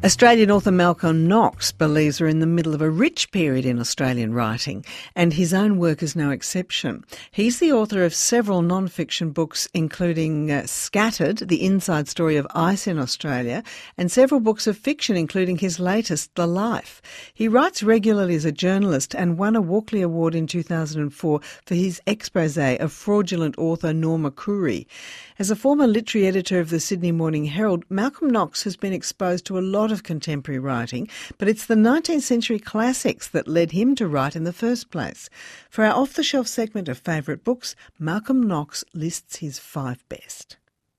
Australian author Malcolm Knox believes we're in the middle of a rich period in Australian writing, and his own work is no exception. He's the author of several non-fiction books, including Scattered, the inside story of ice in Australia, and several books of fiction, including his latest, The Life. He writes regularly as a journalist and won a Walkley Award in 2004 for his expose of fraudulent author Norma Coorey. As a former literary editor of the Sydney Morning Herald, Malcolm Knox has been exposed to a lot of contemporary writing, but it's the 19th century classics that led him to write in the first place. For our off-the-shelf segment of favourite books, Malcolm Knox lists his 5 best.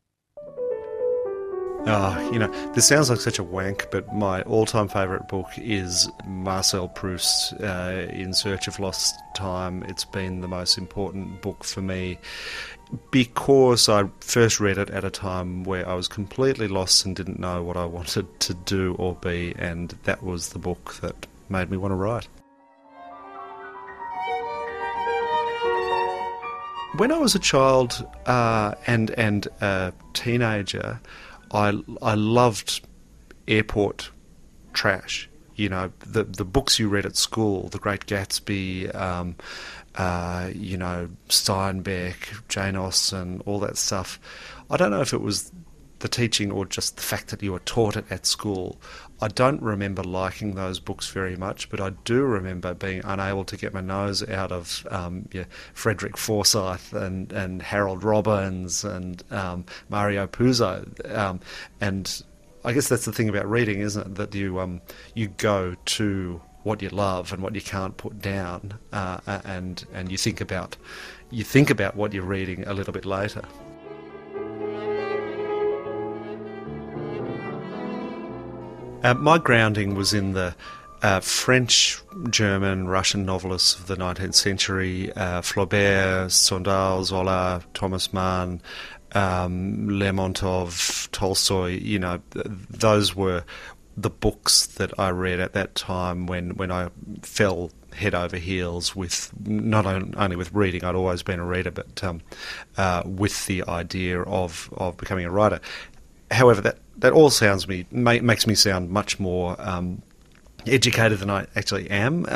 This sounds like such a wank, but my all-time favourite book is Marcel Proust's In Search of Lost Time. It's been the most important book for me because I first read it at a time where I was completely lost and didn't know what I wanted to do or be, and that was the book that made me want to write. When I was a child and a teenager, I loved airport trash. You know, the books you read at school, The Great Gatsby, Steinbeck, Jane Austen, all that stuff. I don't know if it was the teaching or just the fact that you were taught it at school. I don't remember liking those books very much, but I do remember being unable to get my nose out of Frederick Forsyth and Harold Robbins and Mario Puzo. And I guess that's the thing about reading, isn't it? That you go to what you love and what you can't put down, and you think about what you're reading a little bit later. My grounding was in the French, German, Russian novelists of the 19th century, Flaubert, Stendhal, Zola, Thomas Mann, Lermontov, Tolstoy. Those were the books that I read at that time when I fell head over heels with, not only with reading, I'd always been a reader, but with the idea of becoming a writer. However, that all makes me sound much more educated than I actually am.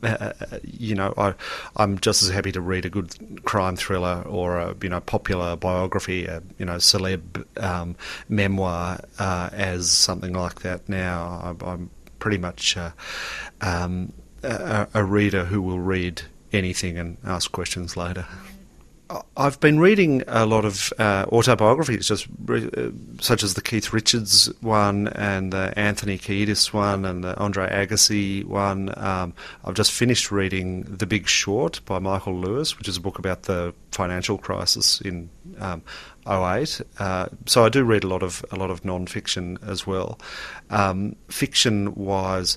I'm just as happy to read a good crime thriller or a popular biography, a celeb memoir as something like that now. I'm pretty much a reader who will read anything and ask questions later. I've been reading a lot of autobiographies, such as the Keith Richards one and the Anthony Kiedis one and the Andre Agassi one. I've just finished reading The Big Short by Michael Lewis, which is a book about the financial crisis in 2008. So I do read a lot of non-fiction as well. Fiction-wise,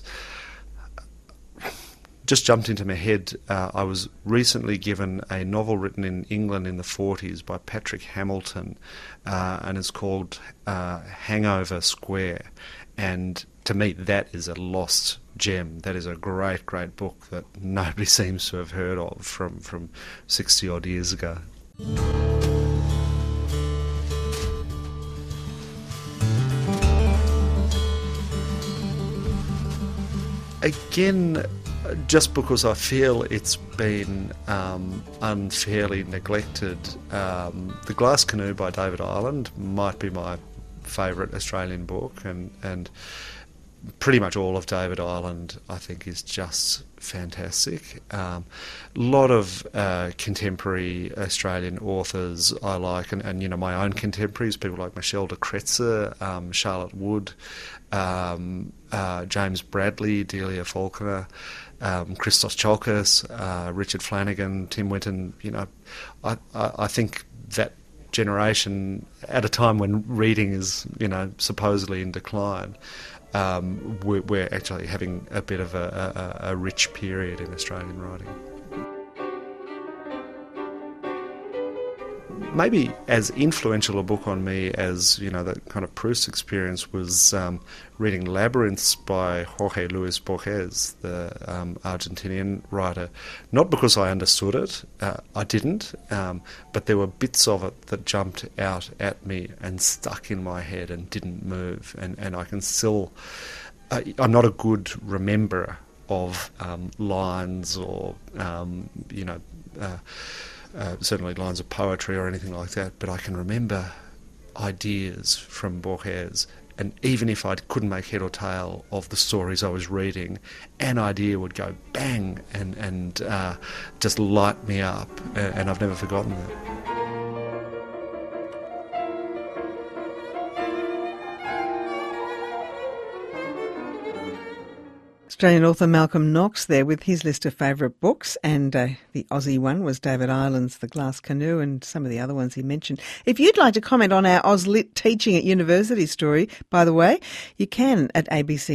just jumped into my head. I was recently given a novel written in England in the 40s by Patrick Hamilton, and it's called Hangover Square. And to me, that is a lost gem. That is a great, great book that nobody seems to have heard of from 60-odd years ago. Again, just because I feel it's been unfairly neglected, The Glass Canoe by David Ireland might be my favourite Australian book, and pretty much all of David Ireland I think is just fantastic. A lot of contemporary Australian authors I like, and my own contemporaries, people like Michelle de Kretser, Charlotte Wood, James Bradley, Delia Faulkner, Christos Tsiolkas, Richard Flanagan, Tim Winton. I think that generation, at a time when reading is supposedly in decline, we're actually having a bit of a rich period in Australian writing. Maybe as influential a book on me as that kind of Proust experience was reading Labyrinths by Jorge Luis Borges, the Argentinian writer. Not because I understood it, I didn't, but there were bits of it that jumped out at me and stuck in my head and didn't move, and I can still I'm not a good rememberer of lines or, certainly lines of poetry or anything like that, but I can remember ideas from Borges, and even if I couldn't make head or tail of the stories I was reading, an idea would go bang and just light me up, and I've never forgotten that. Australian author Malcolm Knox there with his list of favourite books, and the Aussie one was David Ireland's The Glass Canoe and some of the other ones he mentioned. If you'd like to comment on our AusLit Teaching at University story, by the way, you can at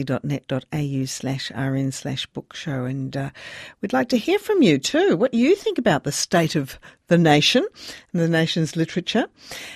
abc.net.au/rn/bookshow, and we'd like to hear from you too, what you think about the state of the nation and the nation's literature.